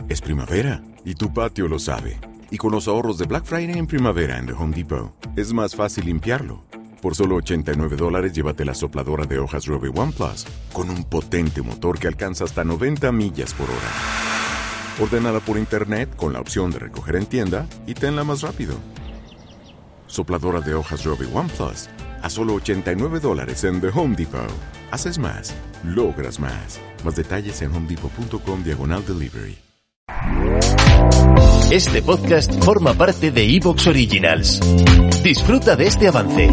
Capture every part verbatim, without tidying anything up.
Es primavera y tu patio lo sabe. Y con los ahorros de Black Friday en primavera en The Home Depot, es más fácil limpiarlo. Por solo ochenta y nueve dólares, llévate la sopladora de hojas Robe One Plus con un potente motor que alcanza hasta noventa millas por hora. Ordénala por internet con la opción de recoger en tienda y tenla más rápido. Sopladora de hojas Robe One Plus a solo ochenta y nueve dólares en The Home Depot. Haces más, logras más. Más detalles en homedepot.com diagonal delivery. Este podcast forma parte de iVoox Originals. Disfruta de este avance.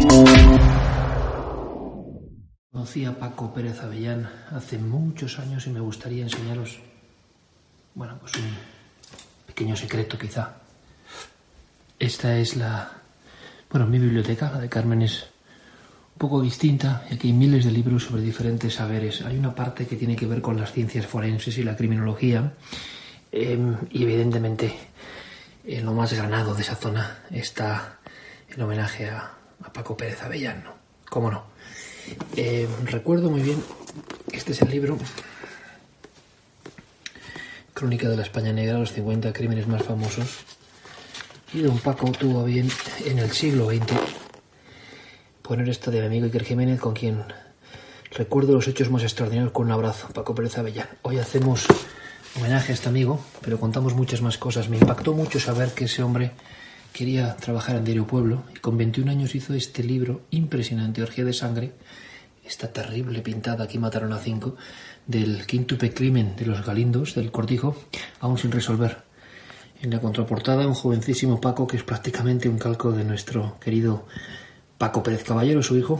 Conocí a Paco Pérez Avellán hace muchos años y me gustaría enseñaros, bueno, pues un pequeño secreto quizá. Esta es la, bueno, mi biblioteca, la de Carmen es un poco distinta, y aquí hay miles de libros sobre diferentes saberes. Hay una parte que tiene que ver con las ciencias forenses y la criminología, eh, y evidentemente en lo más granado de esa zona está el homenaje a, a Paco Pérez Avellán, ¿no? ¿Cómo no? Eh, recuerdo muy bien, este es el libro Crónica de la España Negra, los cincuenta crímenes más famosos, y don Paco tuvo a bien en el siglo veinte poner esto de mi amigo Iker Jiménez, con quien recuerdo los hechos más extraordinarios con un abrazo, Paco Pérez Avellán. Hoy hacemos homenaje a este amigo, pero contamos muchas más cosas. Me impactó mucho saber que ese hombre quería trabajar en Diario Pueblo y con veintiún años hizo este libro impresionante, Orgía de Sangre, esta terrible pintada, aquí mataron a cinco, del quíntuple crimen de los Galindos, del Cortijo, aún sin resolver. En la contraportada, un jovencísimo Paco que es prácticamente un calco de nuestro querido Paco Pérez Caballero, su hijo.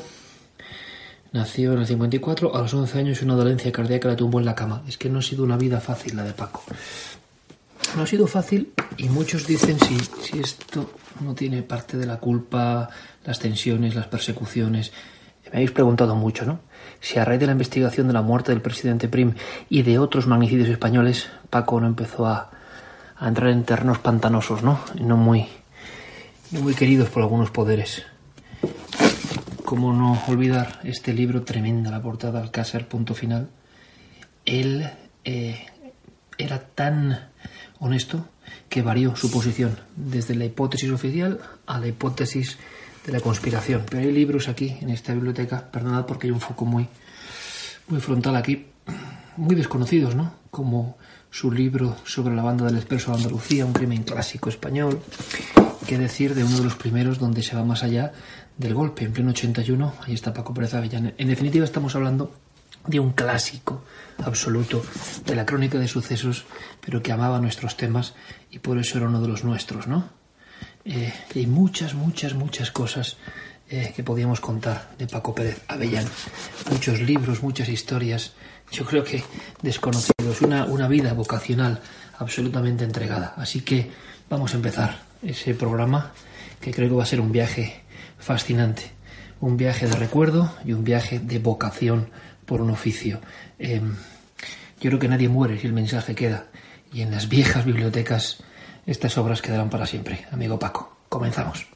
Nació en el cincuenta y cuatro, a los once años una dolencia cardíaca le tumbó en la cama. Es que no ha sido una vida fácil la de Paco. No ha sido fácil y muchos dicen si, si esto no tiene parte de la culpa, las tensiones, las persecuciones. Me habéis preguntado mucho, ¿no? Si a raíz de la investigación de la muerte del presidente Prim y de otros magnicidios españoles, Paco no empezó a, a entrar en terrenos pantanosos, ¿no? Y no muy, no muy queridos por algunos poderes. Cómo no olvidar este libro, tremenda la portada, Alcázar, punto final. Él eh, era tan honesto que varió su posición desde la hipótesis oficial a la hipótesis de la conspiración. Pero hay libros aquí en esta biblioteca, perdonad porque hay un foco muy, muy frontal aquí, muy desconocidos, ¿no? Como su libro sobre la banda del Expreso de Andalucía, un crimen clásico español. Qué decir de uno de los primeros donde se va más allá del golpe, en pleno ochenta y uno, ahí está Paco Pérez Avellán. En definitiva estamos hablando de un clásico absoluto de la crónica de sucesos, pero que amaba nuestros temas y por eso era uno de los nuestros, ¿no? Eh, hay muchas, muchas, muchas cosas eh, que podíamos contar de Paco Pérez Avellán. Muchos libros, muchas historias, yo creo que desconocidos, una, una vida vocacional absolutamente entregada. Así que vamos a empezar ese programa que creo que va a ser un viaje fascinante, un viaje de recuerdo y un viaje de vocación por un oficio. Eh, yo creo que nadie muere si el mensaje queda, y en las viejas bibliotecas estas obras quedarán para siempre. Amigo Paco, comenzamos.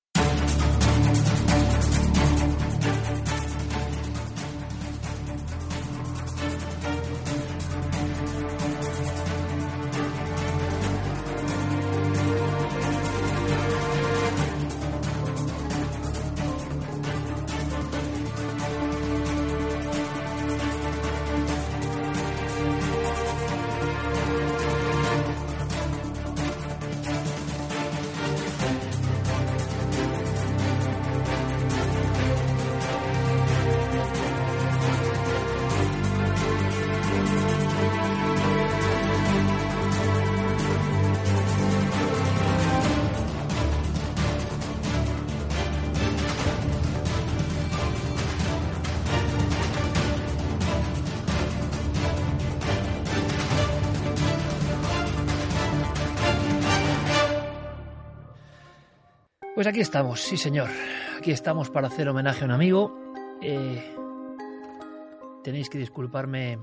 Pues aquí estamos, sí señor. Aquí estamos para hacer homenaje a un amigo. Eh, tenéis que disculparme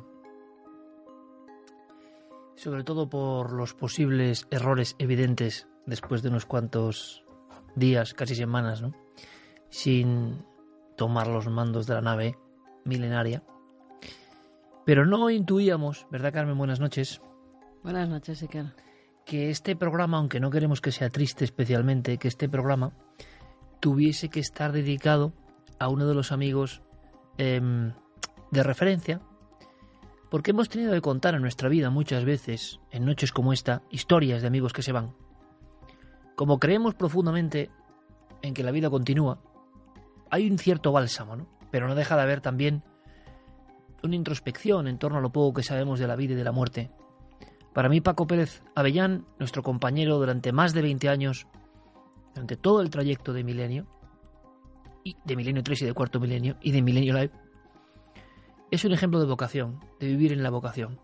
sobre todo por los posibles errores evidentes después de unos cuantos días, casi semanas, ¿no?, sin tomar los mandos de la nave milenaria. Pero no intuíamos, ¿verdad, Carmen? Buenas noches. Buenas noches, Iker. Que este programa, aunque no queremos que sea triste especialmente, que este programa tuviese que estar dedicado a uno de los amigos eh, de referencia, porque hemos tenido que contar en nuestra vida muchas veces, en noches como esta, historias de amigos que se van. Como creemos profundamente en que la vida continúa, hay un cierto bálsamo, ¿no? Pero no deja de haber también una introspección en torno a lo poco que sabemos de la vida y de la muerte. Para mí, Paco Pérez Avellán, nuestro compañero durante más de veinte años, durante todo el trayecto de Milenio, y de Milenio tres y de Cuarto Milenio, y de Milenio Live, es un ejemplo de vocación, de vivir en la vocación.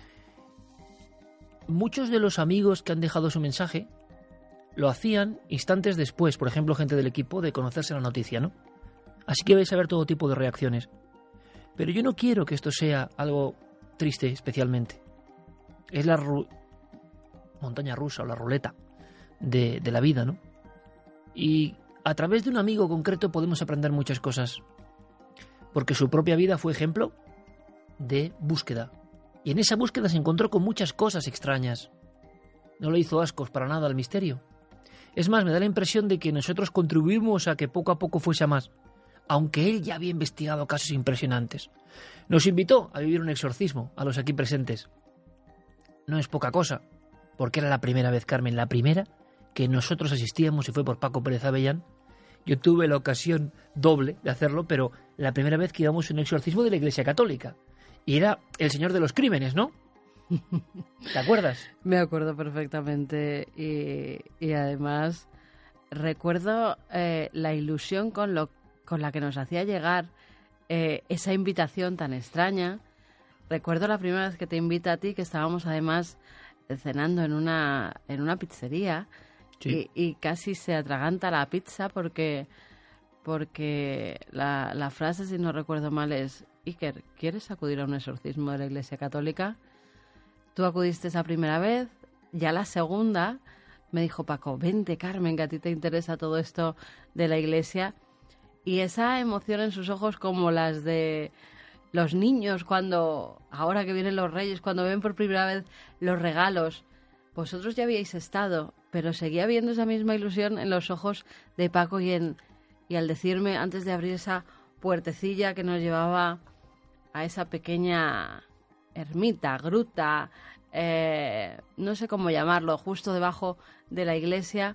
Muchos de los amigos que han dejado su mensaje lo hacían instantes después, por ejemplo, gente del equipo, de conocerse la noticia, ¿no? Así que vais a ver todo tipo de reacciones. Pero yo no quiero que esto sea algo triste especialmente. Es la ru- montaña rusa o la ruleta de, de la vida, ¿no? Y a través de un amigo concreto podemos aprender muchas cosas. Porque su propia vida fue ejemplo de búsqueda. Y en esa búsqueda se encontró con muchas cosas extrañas. No le hizo ascos para nada al misterio. Es más, me da la impresión de que nosotros contribuimos a que poco a poco fuese a más, aunque él ya había investigado casos impresionantes. Nos invitó a vivir un exorcismo a los aquí presentes. No es poca cosa, porque era la primera vez, Carmen, la primera que nosotros asistíamos, y fue por Paco Pérez Avellán. Yo tuve la ocasión doble de hacerlo, pero la primera vez que íbamos a un exorcismo de la Iglesia Católica. Y era el Señor de los Crímenes, ¿no? ¿Te acuerdas? Me acuerdo perfectamente y, y además recuerdo eh, la ilusión con, lo, con la que nos hacía llegar eh, esa invitación tan extraña. Recuerdo la primera vez que te invita a ti, que estábamos además cenando en una, en una pizzería. Sí. Y, y casi se atraganta la pizza porque, porque la, la frase, si no recuerdo mal, es: Iker, ¿quieres acudir a un exorcismo de la Iglesia Católica? Tú acudiste esa primera vez, ya la segunda me dijo Paco: vente, Carmen, que a ti te interesa todo esto de la Iglesia. Y esa emoción en sus ojos, como las de los niños cuando, ahora que vienen los Reyes, cuando ven por primera vez los regalos. Vosotros ya habíais estado, pero seguía viendo esa misma ilusión en los ojos de Paco y, en, y al decirme, antes de abrir esa puertecilla que nos llevaba a esa pequeña ermita, gruta, eh, no sé cómo llamarlo, justo debajo de la iglesia,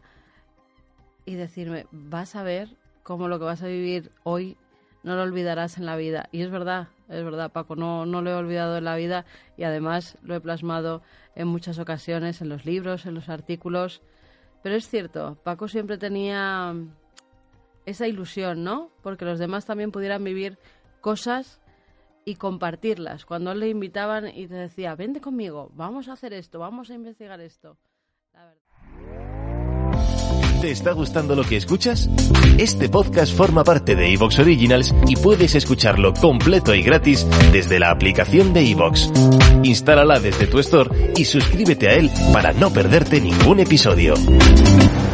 y decirme: vas a ver cómo lo que vas a vivir hoy no lo olvidarás en la vida. Y es verdad, es verdad, Paco, no, no lo he olvidado en la vida, y además lo he plasmado en muchas ocasiones, en los libros, en los artículos. Pero es cierto, Paco siempre tenía esa ilusión, ¿no? Porque los demás también pudieran vivir cosas y compartirlas. Cuando él le invitaban y te decía: vente conmigo, vamos a hacer esto, vamos a investigar esto. La verdad. ¿Te está gustando lo que escuchas? Este podcast forma parte de iVoox Originals y puedes escucharlo completo y gratis desde la aplicación de iVoox. Instálala desde tu store y suscríbete a él para no perderte ningún episodio.